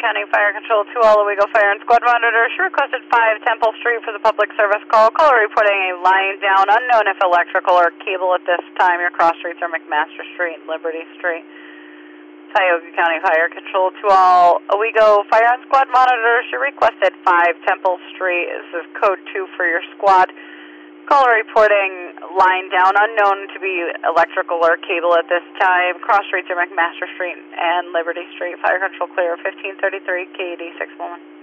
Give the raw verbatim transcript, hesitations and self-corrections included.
County Fire Control to all Owego Fire and Squad Monitors. She requested five Temple Street for the public service call. Caller reporting a line down, unknown if electrical or cable at this time. Your cross streets are McMaster Street and Liberty Street. Tioga County Fire Control to all Owego Fire and Squad Monitors. She requested five Temple Street. This is code two for your squad. Caller reporting line down, unknown to be electrical or cable at this time. Cross streets are McMaster Street and Liberty Street. Fire Control clear, fifteen thirty-three, K E D six one one.